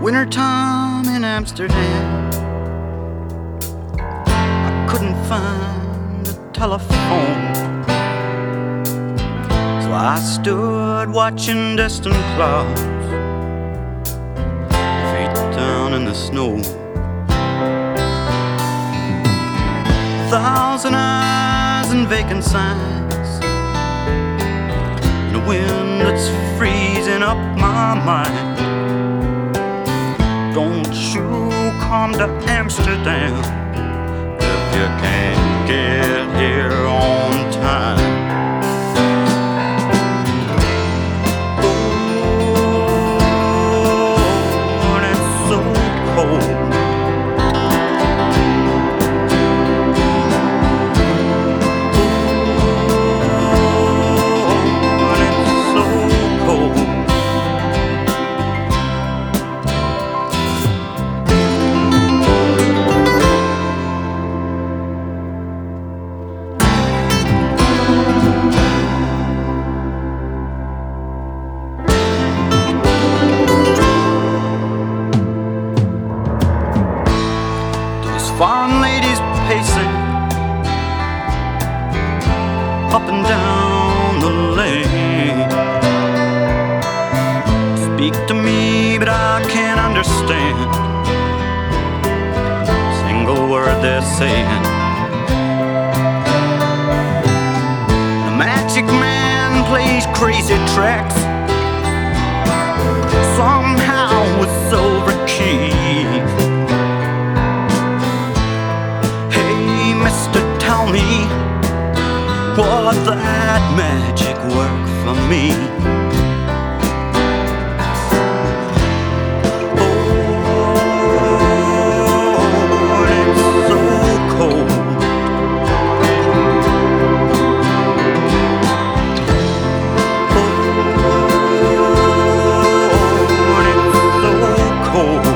Wintertime in Amsterdam, I couldn't find a telephone, so I stood watching distant clouds feet down in the snow. Thousand eyes and vacant signs, and a wind that's freezing up my mind. Don't you come to Amsterdam if you can't get here on time. Oh, and it's so cold. Foreign ladies pacing up and down the lane, speak to me but I can't understand a single word they're saying. The magic man plays crazy tracks, somehow with silver keys. Tell me, will that magic work for me? Oh, it's so cold. Oh, it's so cold.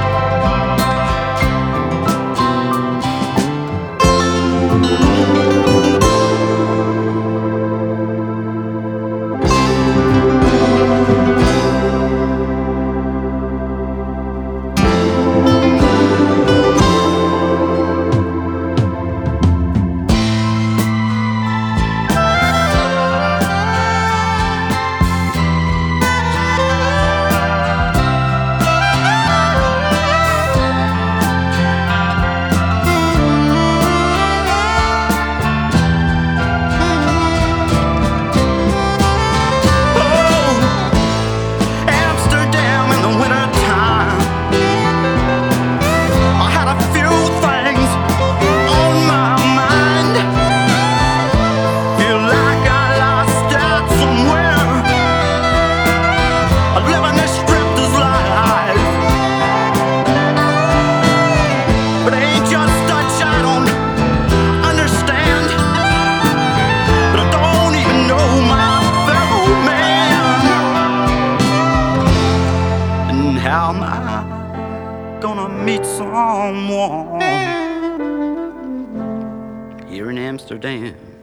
How am I gonna meet someone here in Amsterdam?